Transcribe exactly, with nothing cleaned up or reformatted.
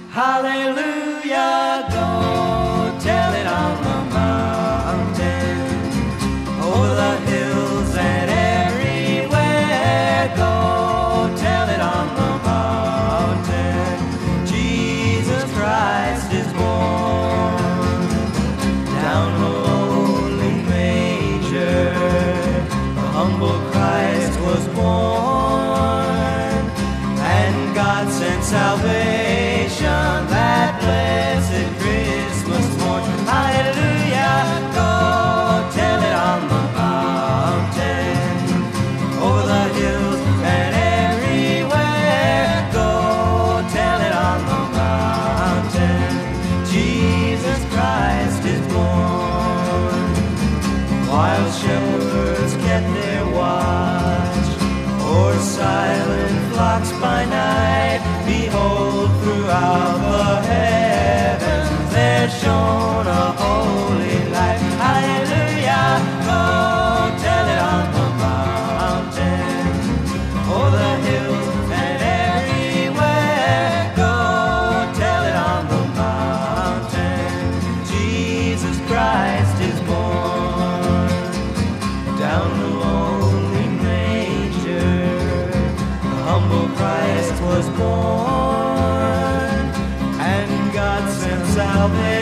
Hallelujah, go tell it on the mountain, over the hills and everywhere. Go tell it on the mountain, Jesus Christ is born. Down in a lowly manger, the humble Christ was born, and God sent salvation that blessed Christmas morn. Hallelujah, go tell it on the mountain, over the hills and everywhere. Go tell it on the mountain, Jesus Christ is born. While shepherds kept their watch o'er silent flocks by night, behold, throughout the heavens there shone a holy light. Hallelujah, go tell it on the mountain, o'er the hills and everywhere. Go tell it on the mountain, Jesus Christ is born. Down the lonely manger, the humble Christ was born, and God sent salvation